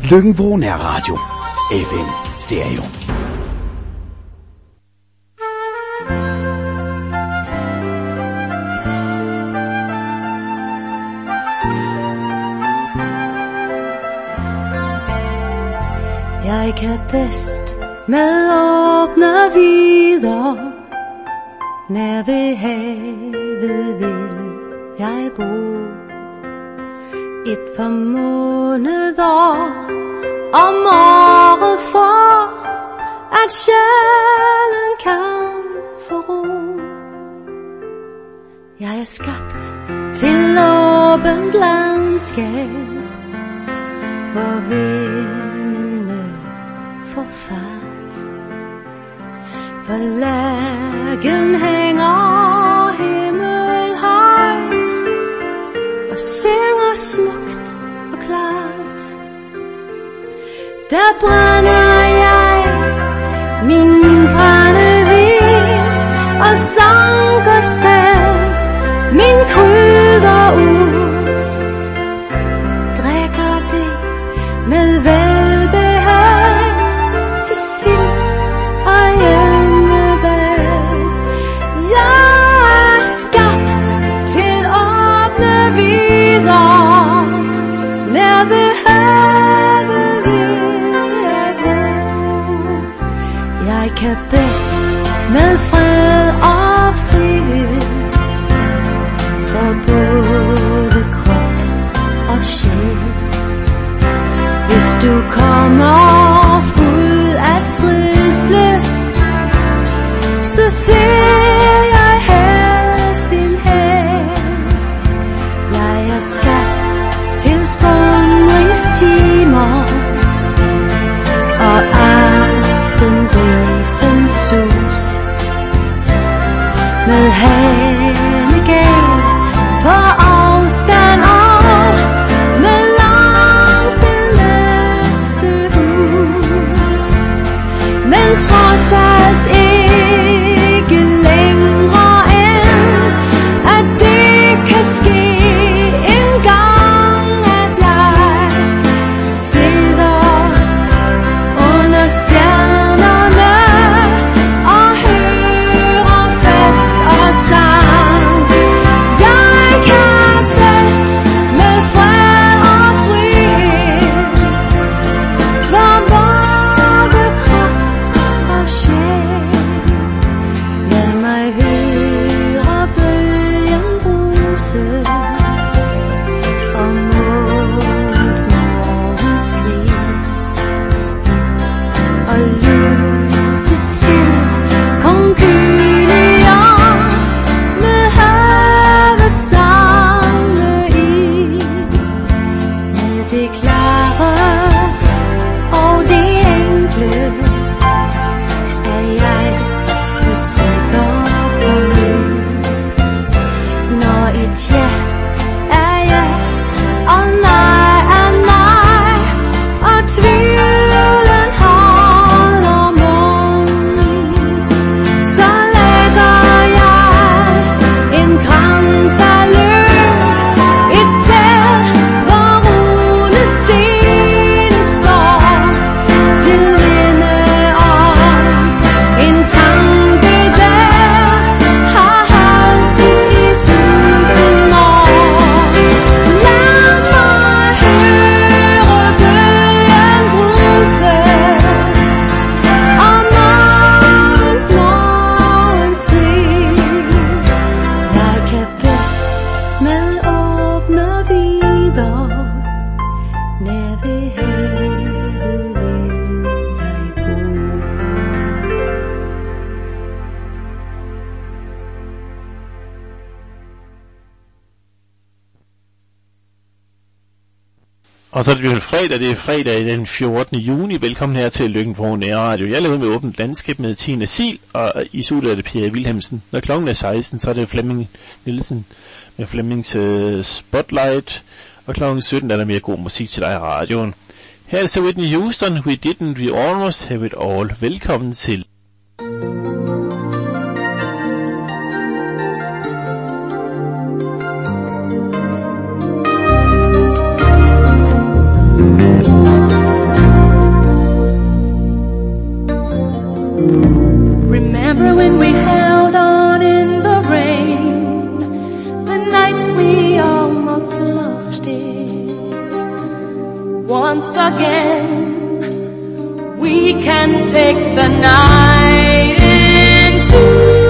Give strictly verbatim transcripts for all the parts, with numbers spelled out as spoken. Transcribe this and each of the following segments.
Løkken-Vrå Nærradio. F M Stereo. Jeg kan bedst med åbne vidder, nær ved havet vil jeg bo. Et par måneder om året for, at sjælen kan få ro. Jeg er skabt til åbent landskab, hvor vindene får fat. For lærken hænger himmelhøjt og synger smukt og klart. Der brænder jeg min brændevin og sanker selv min krydder ud. Drikker det med velbehag til sild og hjemmebag. Jeg er skabt til åbne vidder, nær ved havet vil jeg bo. Jeg kan bedst med fred og frihed, for både krop og sjæl. Hvis du kommer fuld af stridslyst, så ser jeg helst din hæl. Jeg er skabt til skåndringstimer og aftenbrisens sus. Med hanegab på afstand og med langt til næste hus. Men trods alt ikke længere end, at det kan ske en gang, at jeg sidder under stjernerne og hører fest og sang. Jeg kan bedst med fred og frihed, for både krop og sjæl. Lad mig høre bølgen bruse og månens morgenskrig, og lytte til kong Kylian med havets sange i. Med det klare og det enkle er jeg usikker på nu. Når et ja er ja og nej er nej, og tvivlen holder mund, så lægger jeg en krans af løv, et sted hvor runestene står til minde om en tanke, der har holdt i tusind år. Lad mig høre bølgen bruse og morgens morgenskrig. Jeg kan bedst med åbne vidder, nær ved havet vil jeg bo. Og så er det jo fredag, det er fredag den fjortende juni. Velkommen her til Løkken-Vrå Nærradio. Jeg laver med åbent landskab med Tine Sil, og i studiet er det Per Wilhelmsen. Når klokken er seksten, så er det Flemming Nielsen med Flemmings uh, Spotlight, og klokken sytten er der mere god musik til dig i radioen. Her er det så Whitney Houston, We Didn't, We Almost Have It All. Velkommen til. once again. We can take the night into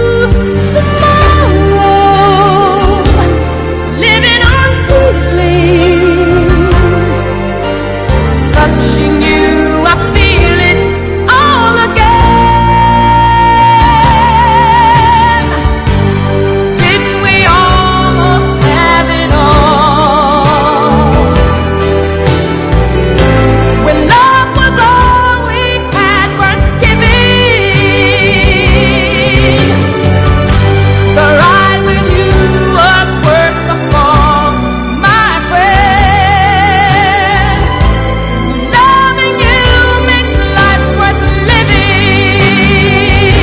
tomorrow, living on feelings, touching you, I feel it all again. Didn't we almost have it all? When love was all we had worth giving, the ride with you was worth the fall, my friend. Loving you makes life worth living.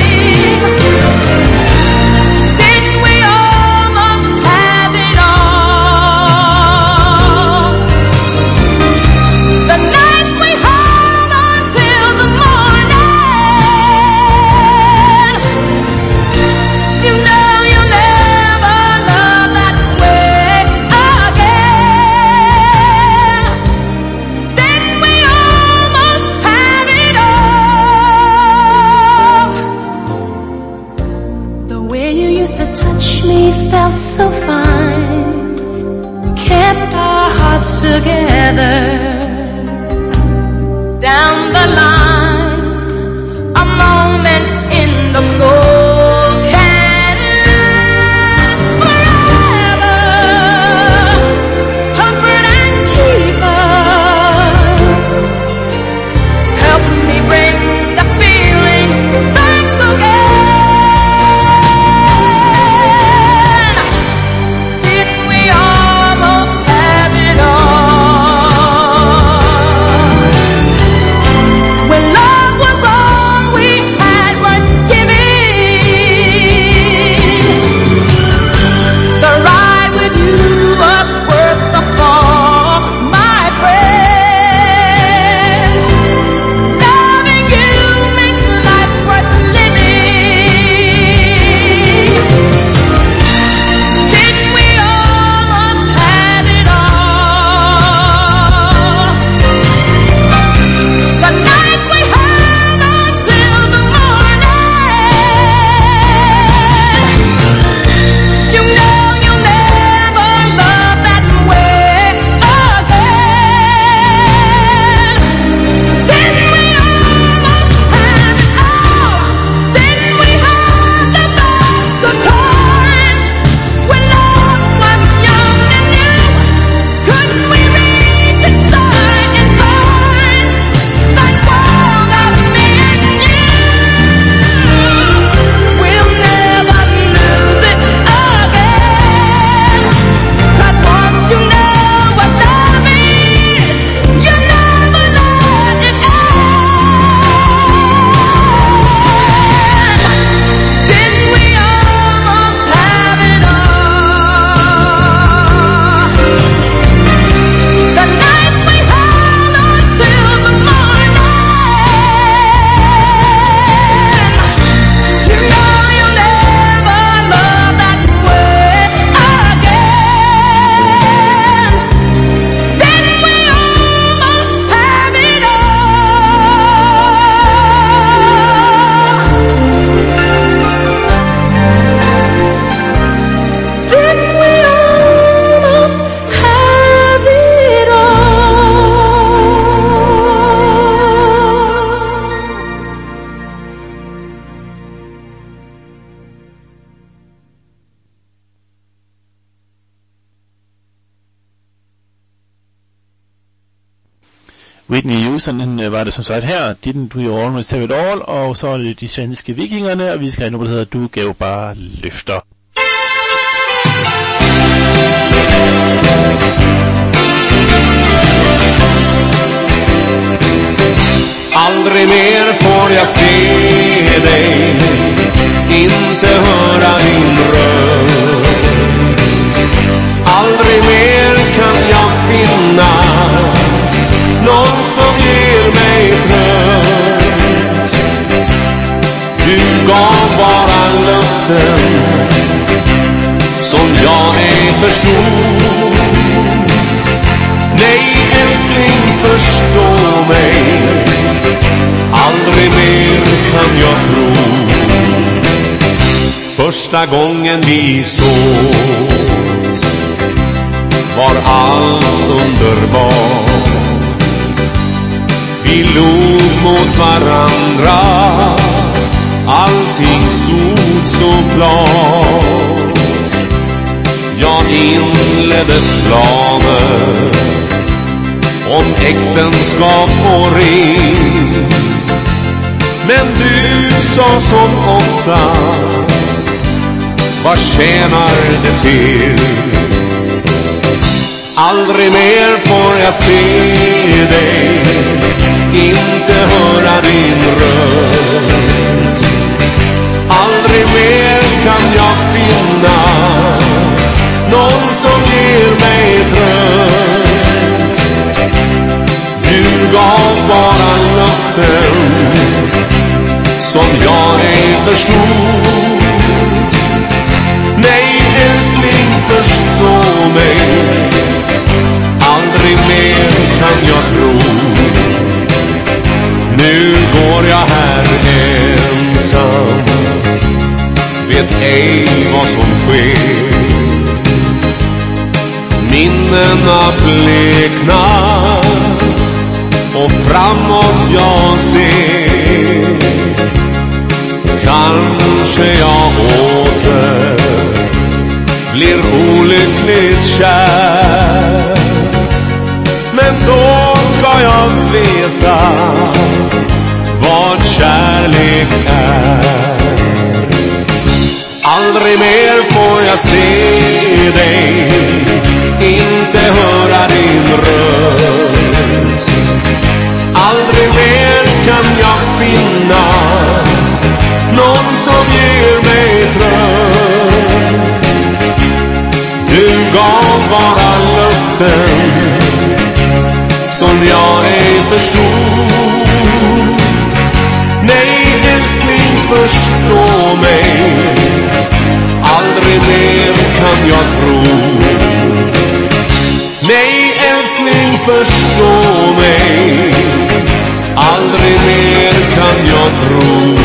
Didn't we almost have it all? The nights we held on till the morning. You know you'll never love that way again. Didn't we almost have it all? The way you used to touch me felt so fine, kept our hearts together. Down the line, a moment in the soul can last forever. Comfort and keep us. Help me bring the feeling back again. Didn't we almost have it all? When love was all we had worth giving, the ride with you was worth the fall, my friend. Loving you makes life worth living. Didn't we almost have it all? The nights we held on till the morning. You know you'll never love that way again. Didn't we almost have it all? Didn't we have the best of times when love was young and new? Couldn't we reach inside and find that world of me and you? We'll never lose it again. 'Cause once you know what love is, you never let it end. Didn't we almost have it all? The nights we held on till the morning. You know you'll never love that way again. Didn't we almost have it all? Didn't we almost have it all? Whitney Houston øh, var det som sagt her, Didn't We Almost Have It All, og så er det de svenske vikingerne, og vi skal have noget, der hedder Du gav bare løfter. Aldrig mer får jag se dig, inte höra din röst. Aldrig mer kan jag finna någon som ger mig tröst. Du gav bara löften som jag ej förstod. Nej, älskling, förstå Första gången vi sågs var allt underbart. Vi log mot varandra, allting stod så klart. Jag inledde planer om äktenskap och ring, men du sa som oftast, vad tjänar det till? Aldrig mer får jag se dig, inte höra din röst. Aldrig mer kan jag finna någon som ger mig tröst. Du gav bara löften som jag ej förstod. Nej, älskling, förstå mig, aldrig mer kan jag tro. Nu går jag här ensam, vet ej vad som sker. Minnena bleknar och framåt jag ser. Kanske jag åter blir olyckligt kär, men då ska jag veta vad kärlek är. Aldrig mer får jag se dig, inte höra din röst. Aldrig mer kan jag finna någon som ger mig tröst. Du gav bara löften som jag ej förstod. Nej, älskling, förstå mig, aldrig mer kan jag tro. Nej, älskling, förstå mig, aldrig mer kan jag tro.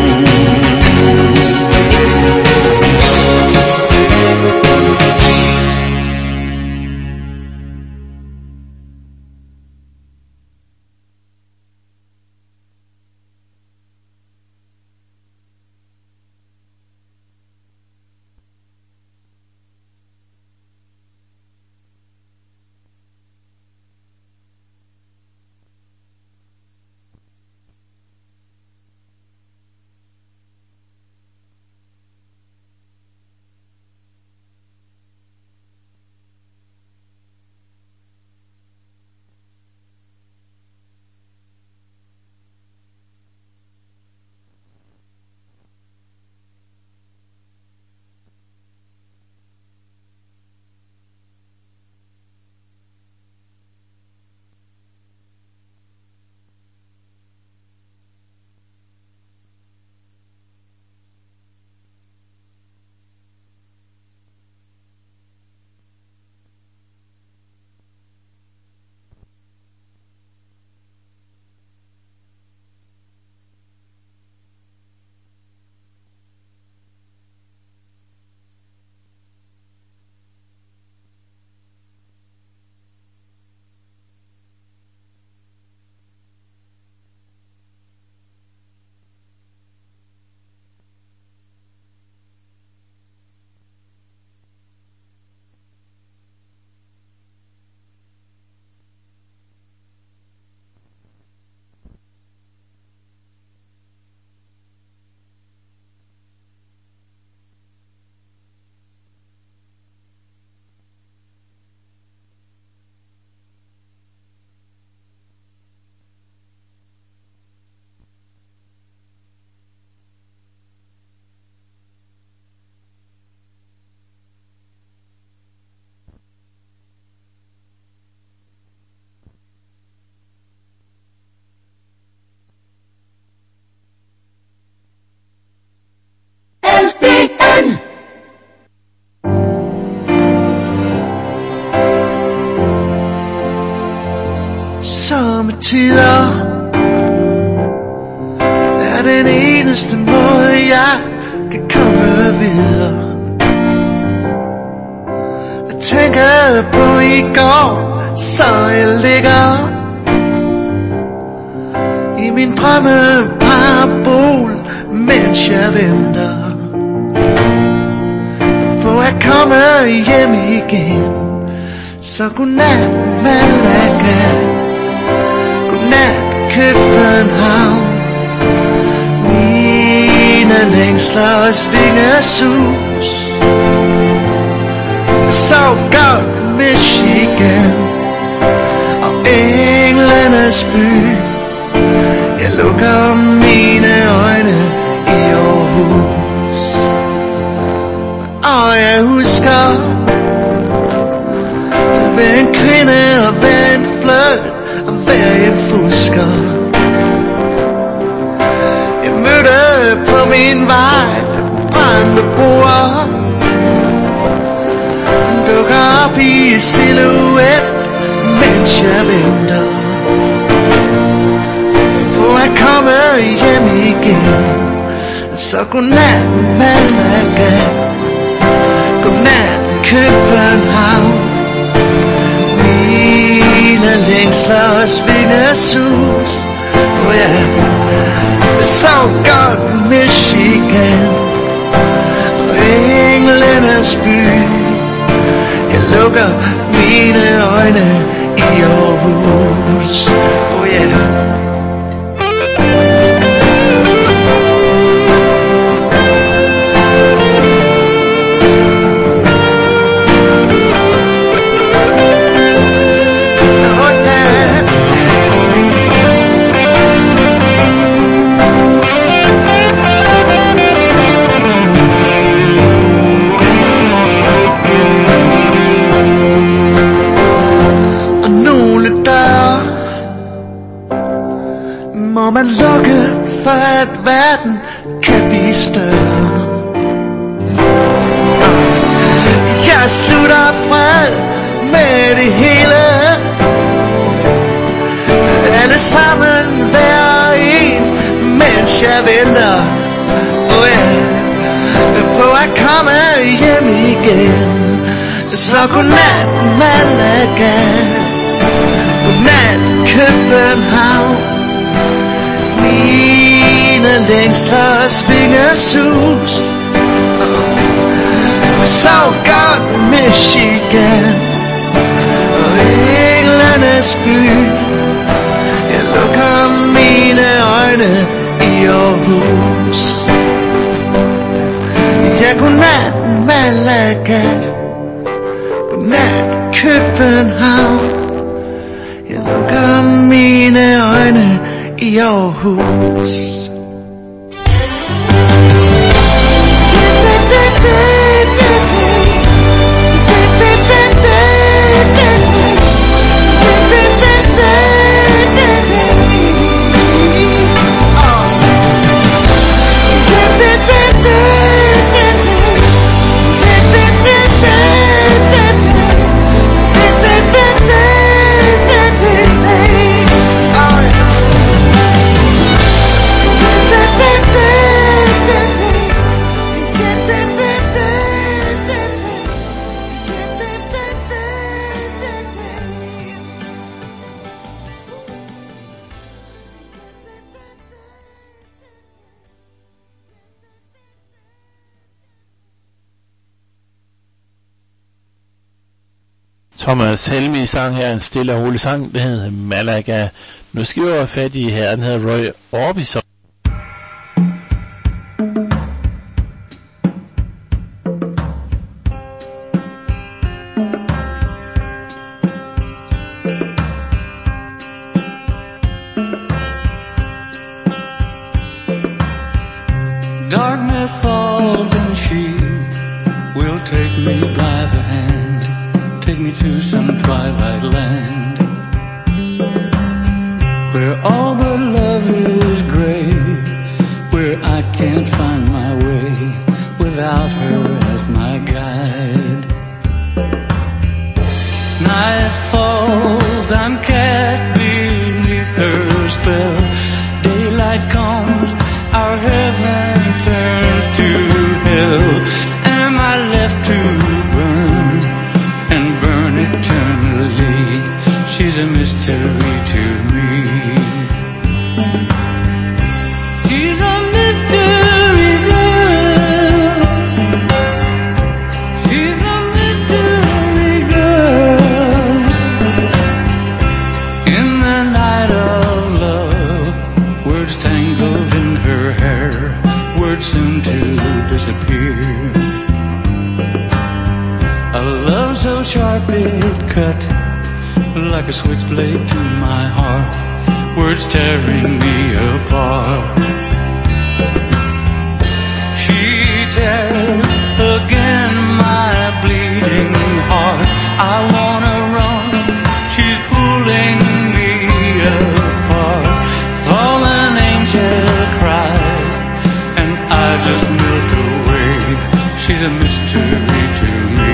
Sommetider er den eneste måde jeg kan komme videre. Jeg tænker på i går, så jeg ligger i min drømmeparabol, mens jeg venter på at komme hjem igen. Så godnat Malaga, godnat København. Mine længsler og svingesus. Så godt Michigan og englenes by. Jeg lukker mine øjne i Aarhus, og jeg husker hver en kvinde og hver en fløjt og hver en fusker. Jeg mødte på min vej brændte bord, dukker op i silhuet, mens jeg venter på at komme hjem igen. Så godnat Malaga, godnat København. Mine længsler og svingesus, oh yeah. Så godt Michigan og englenes by. Jeg lukker mine øjne i Aarhus, oh yeah. Må man lukke for at verden kan blive større. Jeg slutter fred med det hele. Alle sammen hver en, mens jeg venter oh yeah, på at komme hjem igen. Så godnat Malaga, godnat København. Mine længsler svingesus. Så godt Michigan og englenes by. Jeg lukker mine øjne i Aarhus. Ja, godnat Malaga, godnat København. Jeg lukker mine øjne i Aarhus. Thomas Helmig sang her en stille og rolig sang, der hedder Malaga. Nu skal vi være fat i her, den hedder Roy Orbison. Darkness falls and she will take me by the hand, take me to some twilight land, where all but love is gray, where I can't find my way without her as my guide. Night falls, I'm cast beneath her spell. Daylight comes, our heaven turns to hell. mystery to me. She's a mystery girl. She's a mystery girl. In the night of love, words tangled in her hair, words soon to disappear. A love so sharp it cut like a switchblade to my heart, words tearing me apart. She tears again my bleeding heart. I wanna run, she's pulling me apart. Fallen angel cries, and I just melt away. She's a mystery to me.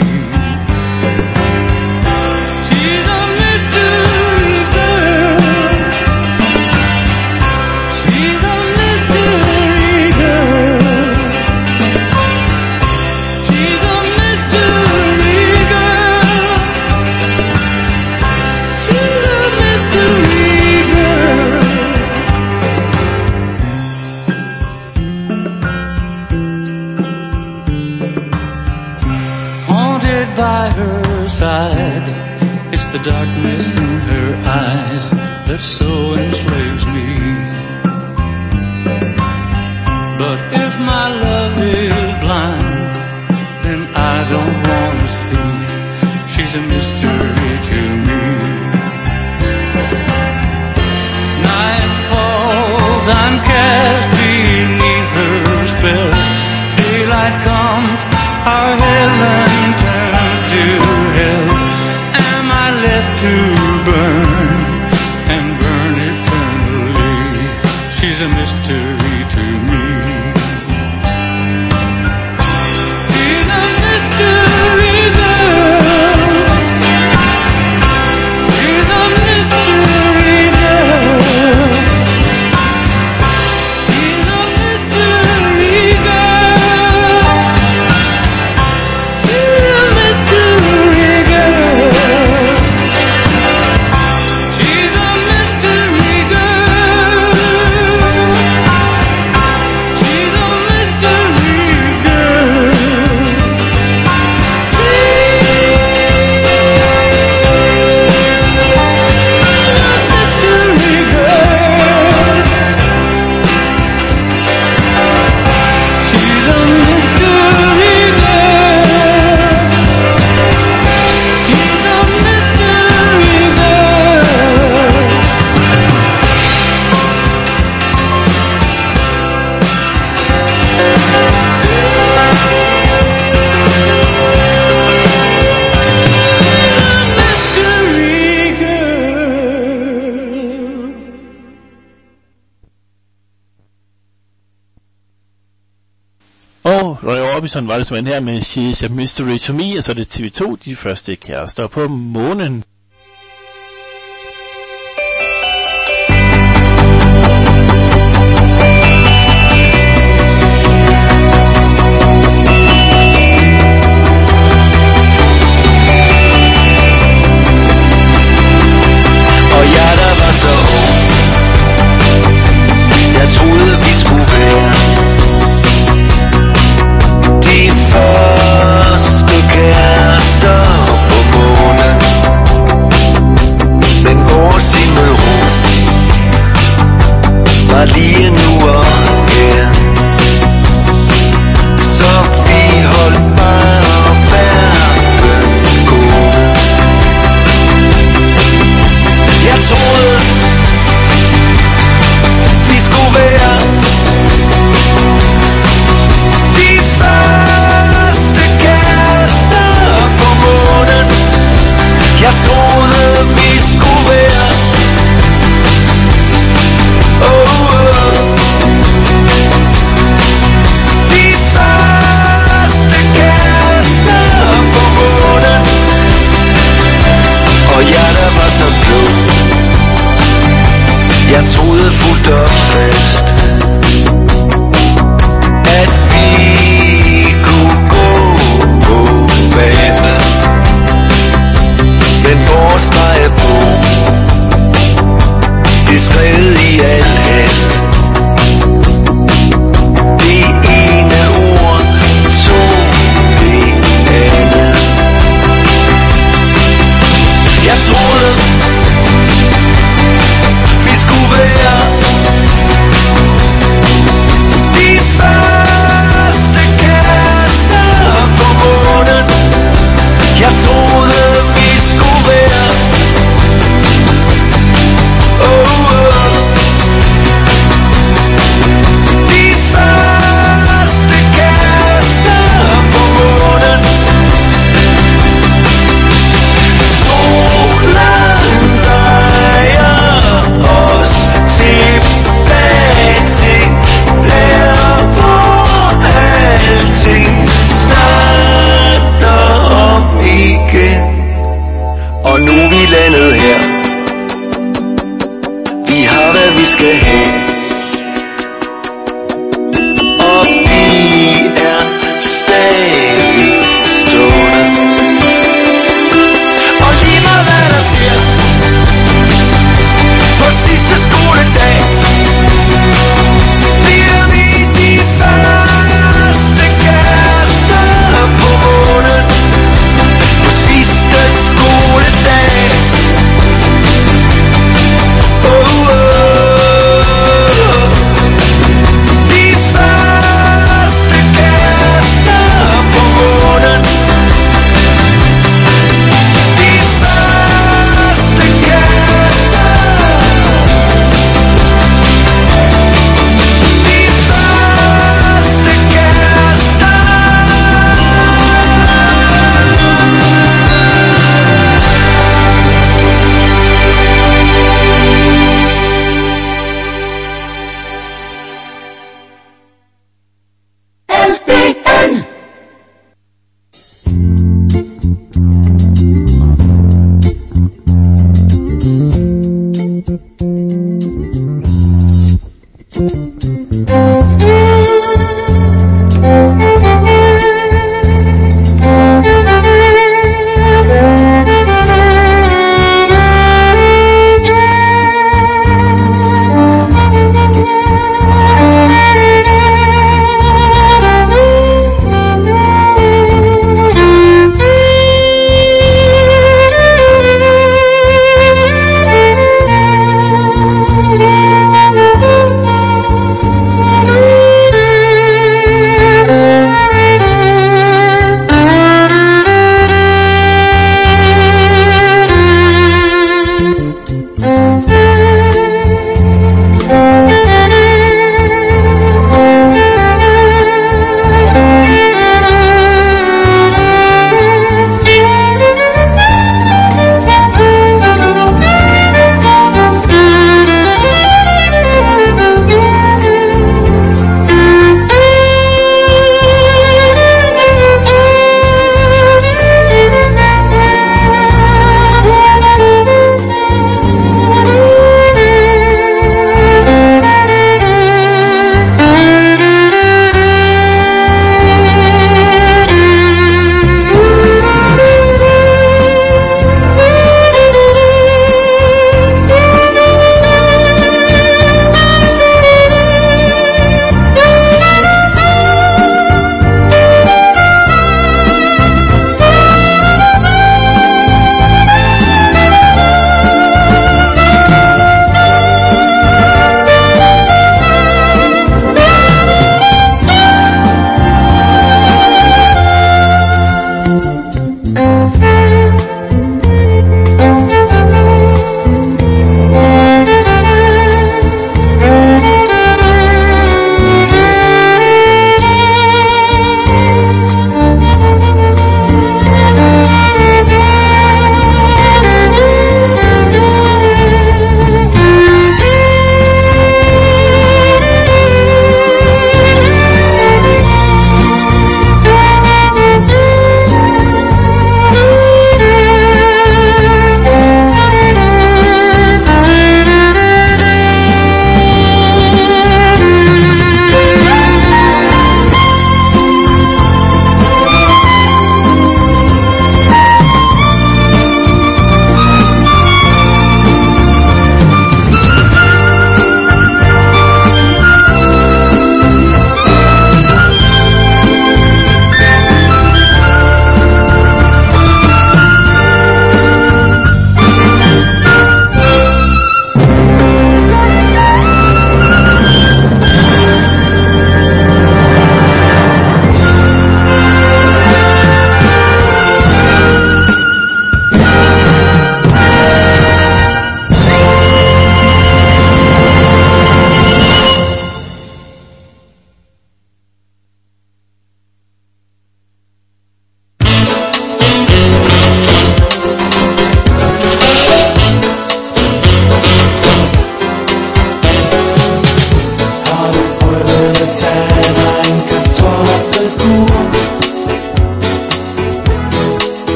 By her side, it's the darkness in her eyes that so enslaves me. But if my love is blind, then I don't want to see. She's a mystery to me. Night falls, I'm cast beneath her spell. Daylight comes, our heaven turns to hell. Am I left to burn and burn eternally? She's a mystery to me. She's a mystery girl. She's a mystery girl. She's a mystery girl. She's a mystery girl. She's a mystery girl. She's a mystery girl. She's a mystery girl. She's a mystery girl. Mystery girl. Og Roy Orbison var det simpelthen her med She's a Mystery to Me, og så er det T V to, de første kærester på månen. Og jeg der var så ung, jeg troede vi skulle være de første kærester på månen. Men vores himmelrum var lige nu og her, så vi holdt bare verden gående. Jeg troede vi skulle være de første kærester på månen. Jeg troede vi skulle være oh, oh. De første kærester på månen. Og jeg der var så klog, jeg troede fuldt og fast, at vi kunne gå på vandet. Men vores vej er på beskrevet i al hast. Det ene ord tog det andet. Jeg troede vi skulle være de første kærester på månen. Jeg troede vi skulle være oh, oh. De første kærester på månen. Solen drejer os tilbage til der hvor alting starter om igen. Og nu er vi landet her. Vi har hvad vi skal have. Og vi er stadig stående. Og lige meget hvad der sker på sidste skoledag, bliver vi de første kærester på månen. På sidste skoledag oh, oh.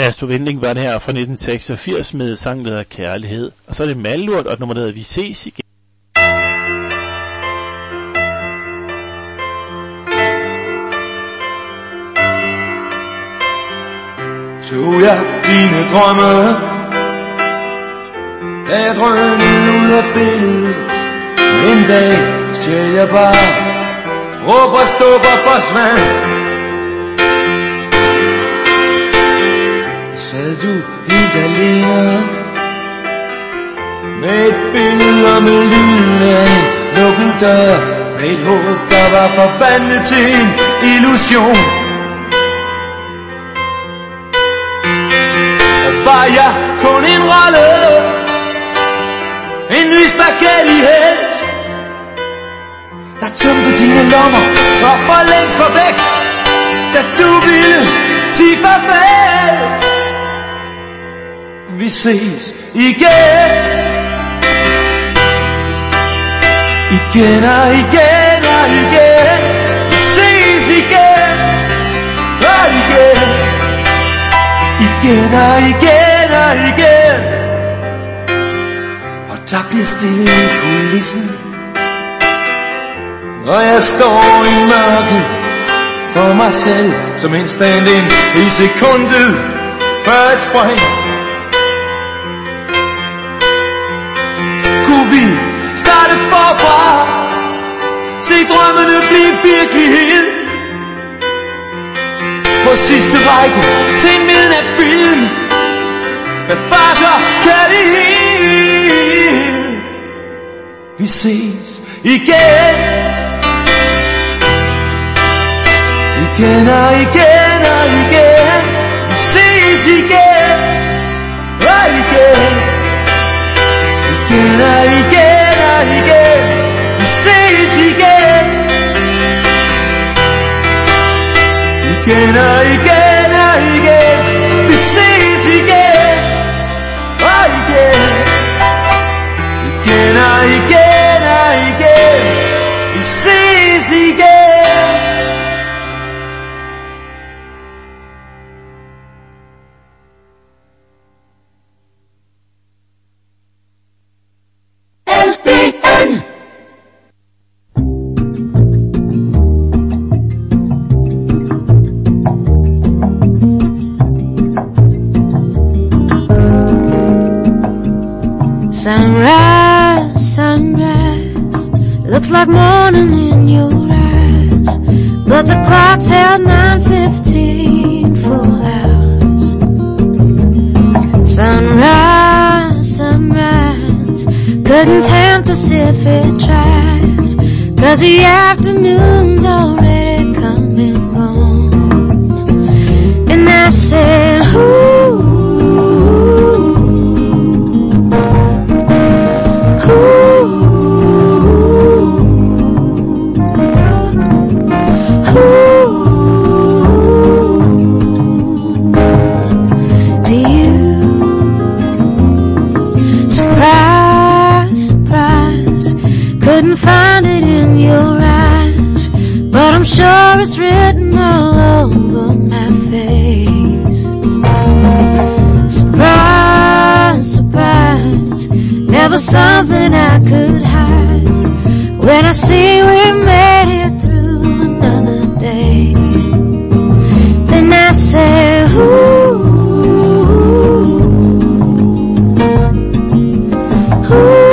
Last Vending var det her fra nitten seksogfirs med sangen, der hedder Kærlighed. Og så er det Malurt, og nummer der hedder Vi ses igen. Tog jeg dine drømme, da jeg drønede ud af billedet. En dag ser jeg bare, råber, stopper, forsvandt. Sad du helt alene, med et billede og med lyden af en lukket dør, med et håb, der var forvandlet til en illusion. Var jeg kun en rolle, en ny spaghetti-helt, der tømte dine lommer og for længst for væk, da du ville sige farvel. Vi ses igen, igen og igen og igen. Vi ses igen og igen, igen og igen og igen. Og der bliver stille i kulissen, og jeg står i mørket for mig selv, som en stand-in i sekundet før et spring. Kunne vi starte forfra, se drømmene blive virkelighed, på sidste række til en midnatsfilm med fart og kærlighed. Vi ses igen, igen og igen og igen. Vi ses igen og igen, igen og igen og igen. Vi ses igen, igen og igen og igen. Vi ses igen og igen, igen og igen og igen. Vi ses igen. Sunrise, sunrise, looks like morning in your eyes, but the clock's held nine fifteen full hours. Sunrise, sunrise, couldn't tempt us if it tried, 'cause the afternoon's already come and gone. And I said, ooh, I'm sure it's written all over my face. Surprise, surprise, never something I could hide. When I see we made it through another day, then I say, ooh, ooh.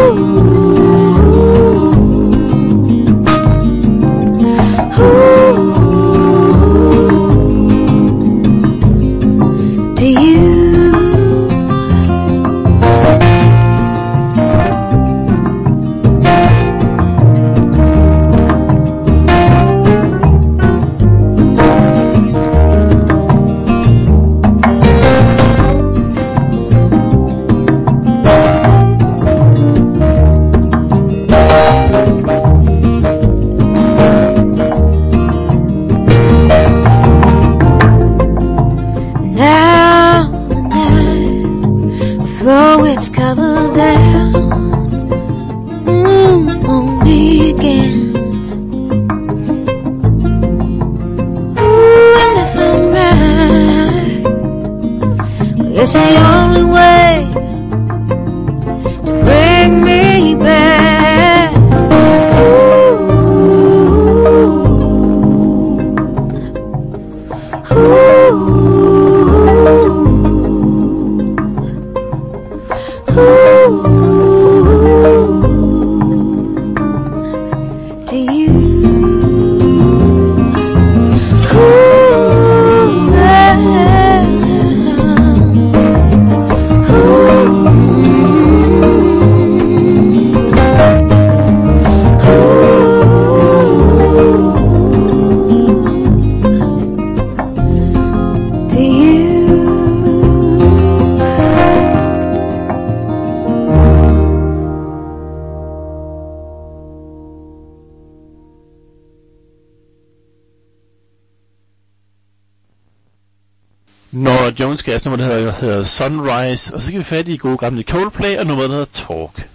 the only way to bring me back. Ooh, ooh, ooh, to you. Nora Jones gav os nummer, der hedder, hedder Sunrise, og så skal vi fat i gode gamle Coldplay, og nummer, der hedder Talk.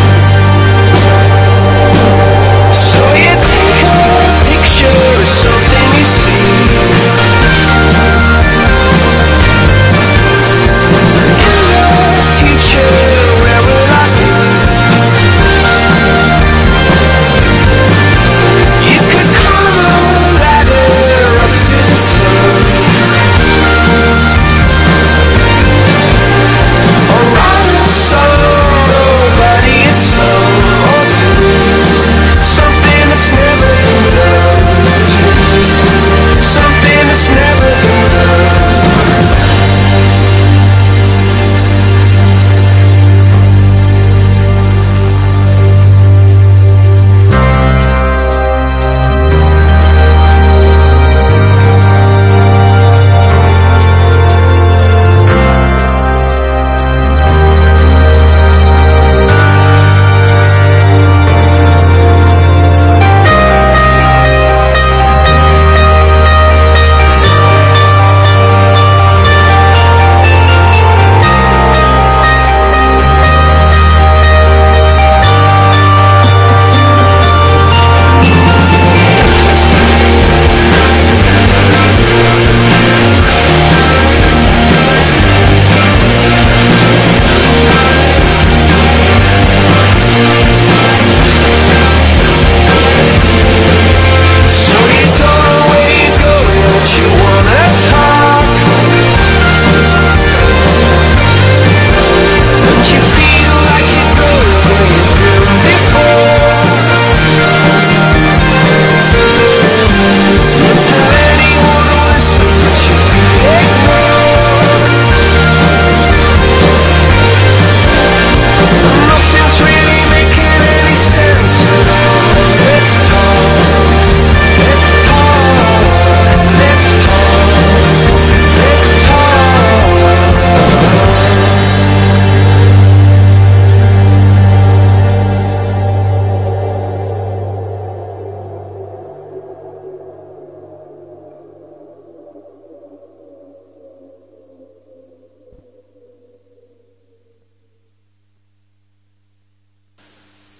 So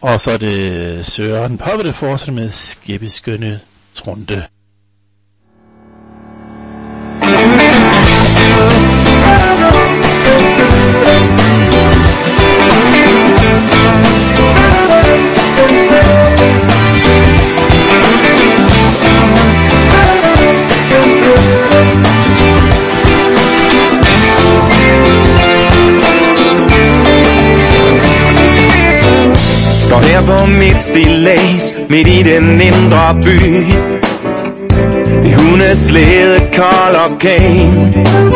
Og så er det Søren Poppe, der fortsætter med Skæppeskønne Trunte. Står her på mit stillads, midt i den indre by. Det hundeslæde, kold orkan.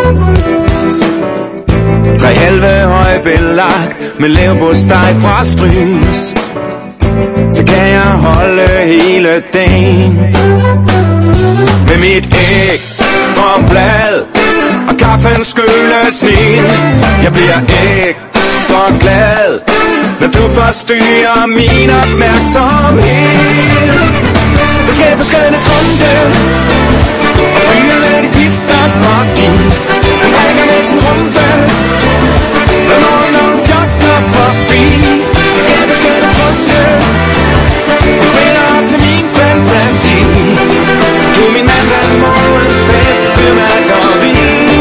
Tre halve høj belagt med leverpostej fra Strys. Så kan jeg holde hele dagen. Med mit æg, stråblad og kaffen skylles ned. Jeg bliver ekstra glad, når du forstyrrer min opmærksomhed. Du skal på skønne Trunte og fyre lidt gifter på din. Du rækker med sin rumpe, når nogen jogger forbi. Du skal på skønne Trunte, du spiller op til min fantasi. Du er min mandag morgens bedste fyrværkeri.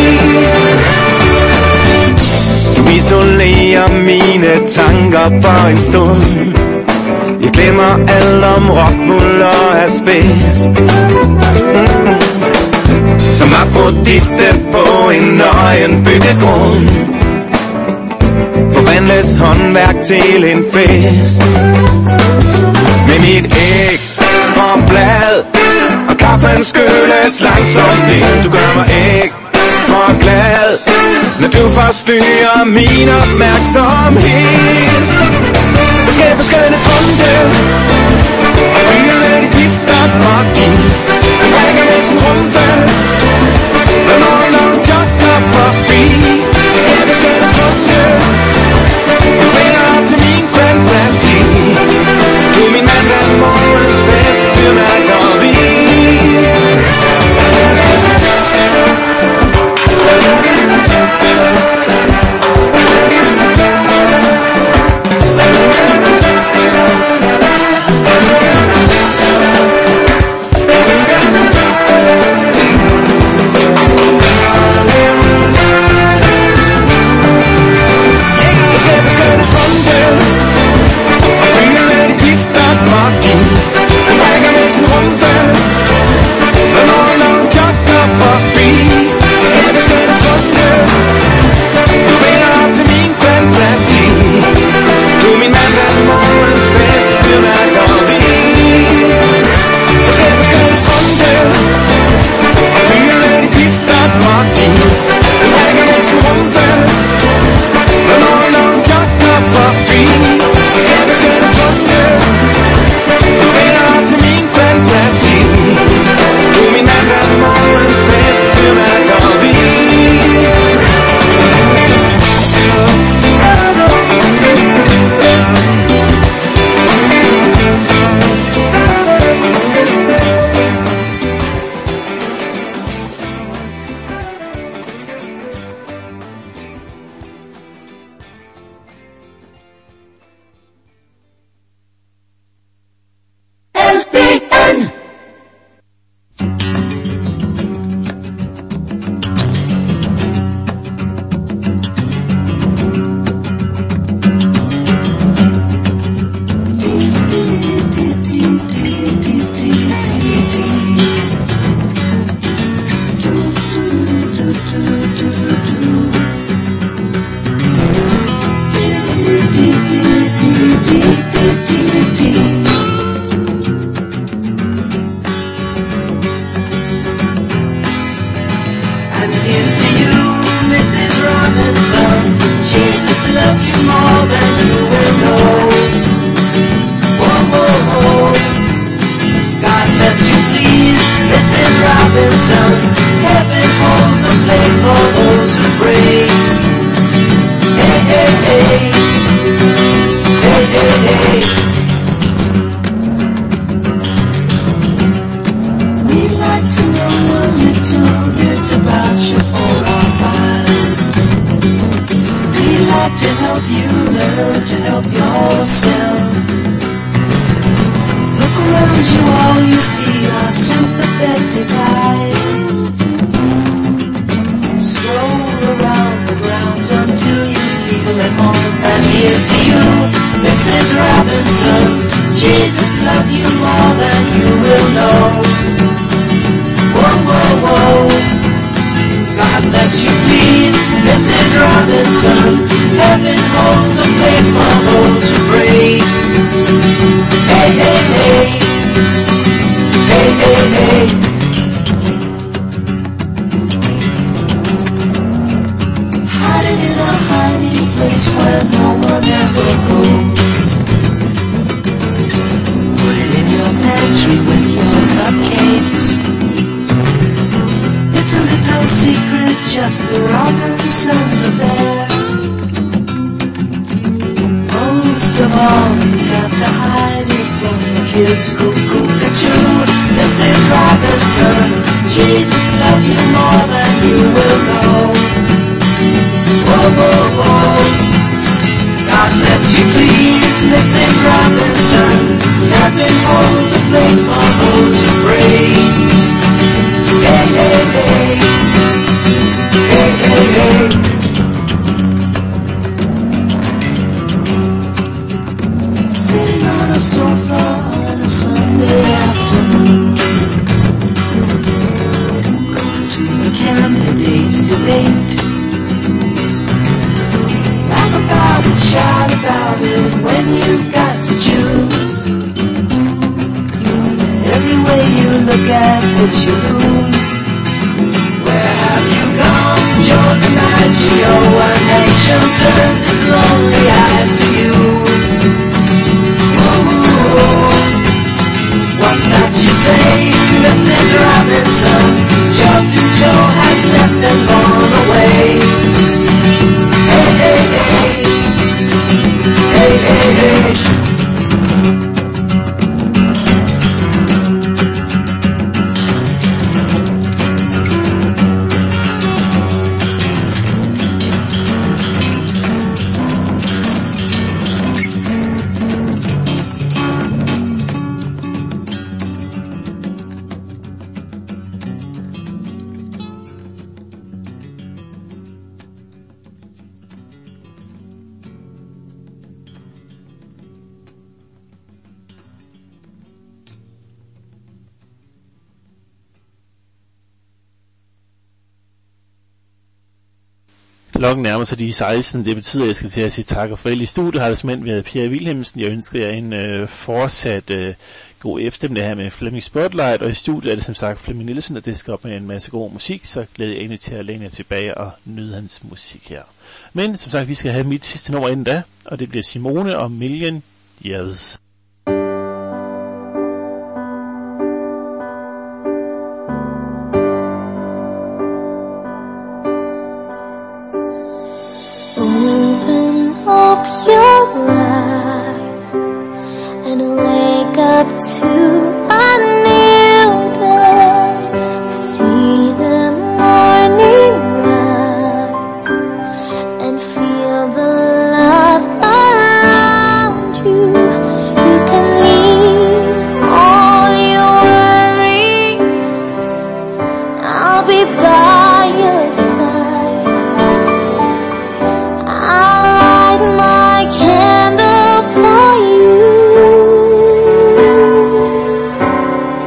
Du isolerer mine tanker for en stund. Jeg glemmer alt om rockwool og asbest. Som Afrodite på en nøgen byggegrund. Forvandles håndværk til en fest. Med mit ekstra blad og kaffen skylles langsomt ned. Du gør mig ekstra glad, når du forstyrrer min opmærksomhed. Du skal på skønne Trunte og fyre lidt gifter på din. Du rækker med sin rumpe, når nogen jogger forbi. Du skal på skønne Trunte, du spiller op til min fantasi. Du er min mandag morgens bedste fyrværkeri. To help you learn to help yourself. see your sympathetic eyes. Stroll around the grounds until you feel at home. And here's to you, Missus Robinson. Jesus loves you more than you will know. Whoa, whoa, whoa. God bless you, please, Missus Robinson. Heaven holds a place for those who pray. Hey, hey, hey. Hey, hey, hey. Hiding in a hiding place where no one ever goes. Put it in your pantry with your cupcakes. It's a little secret, just the Robinsons are there. Most of all, you got to hide it from the kids. Cuckoo-ca-choo, Missus Robinson. Jesus loves you more than you will know. Whoa, whoa, whoa. God bless you, please, Missus Robinson. Heaven holds a place for those who pray. Hey, hey, hey. Hey, hey, hey. Sitting on a sofa on a Sunday afternoon, going to the candidates' debate. Laugh about it, shout about it when you've got to choose. Every way you look at it, you lose. Where have you gone, Joe DiMaggio? A nation turns its lonely eyes to you. What's that you say, Missus Robinson? Joe to Joe has left and gone away. Hey, hey, hey. Hey, hey, hey. Klokken nærmer sig de seksten. Det betyder, at jeg skal til at sige tak og farvel. I studiet har det simpelthen været Per Vilhelmsen. Jeg ønsker jer en øh, fortsat øh, god eftermiddag her med Flemming Spotlight. Og i studiet er det som sagt Flemming Nielsen, og det skal op med en masse god musik. Så glæder jeg egentlig til at læne jer tilbage og nyde hans musik her. Men som sagt, vi skal have mit sidste nummer inden da. Og det bliver Simone og Million Years. To a new day, see the morning rise, and feel the love around you. You can leave all your worries, I'll be by your side. I'll light my candle for you.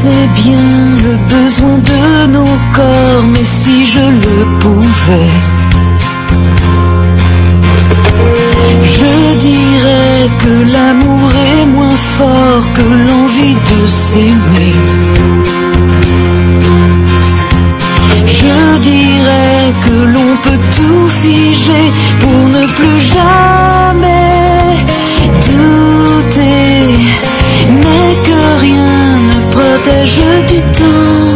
sais bien le besoin de nos corps, mais si je le pouvais, je dirais que l'amour est moins fort que l'envie de s'aimer. Je dirais que l'on peut tout figer pour ne plus jamais douter, mais que rien ne protège du temps.